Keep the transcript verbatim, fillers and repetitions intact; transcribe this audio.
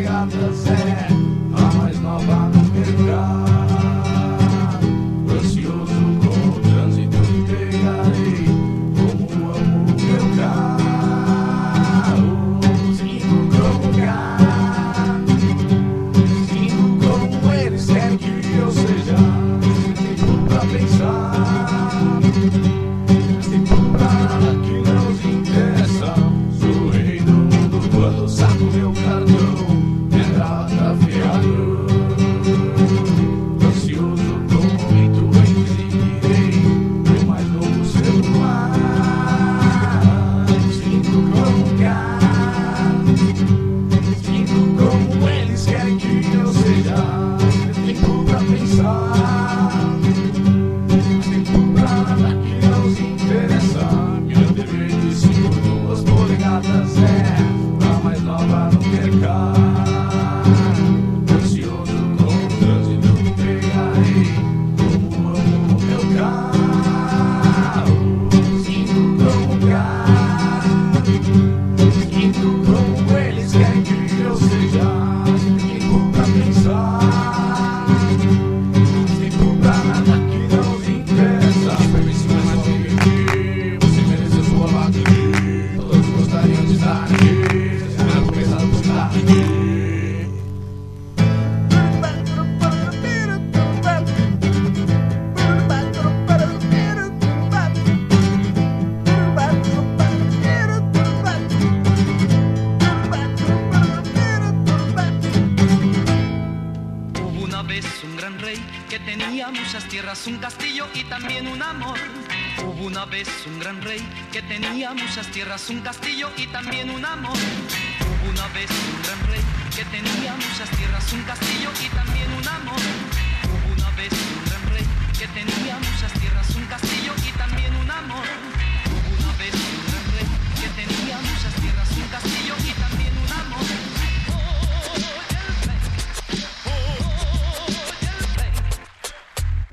polegadas é a mais nova no mercado. Ansioso com o trânsito que pegarei, como amo meu carro. Sinto como gato, sinto como eles querem que eu seja. Tempo pra pensar, tempo pra nada que não os interessa. Sou o rei do mundo quando saco meu cartão, é nada fiado. Ansioso com o momento em que irei meu mais novo celular. Sinto como gato, sinto como eles querem que eu seja. Tempo pra pensar, tempo pra nada que não os interessa. Minha T V de cinco e duas polegadas é a mais nova no mercado. Ansioso com o trânsito que pegarei, como amo meu carro. Sinto como gato, sinto como eles querem que eu seja. Tempo pra pensar, tempo pra nada que não os interessa. Permite mais alguém, você mereceu sua vaga aqui. Todos gostariam de estar aqui, já começar a buscar aqui. Hubo una vez un gran rey que tenía muchas tierras, un castillo y también un amor. Hubo una vez un gran rey que tenía muchas tierras, un castillo y también un amor. Hubo una vez un gran rey que tenía muchas tierras, un castillo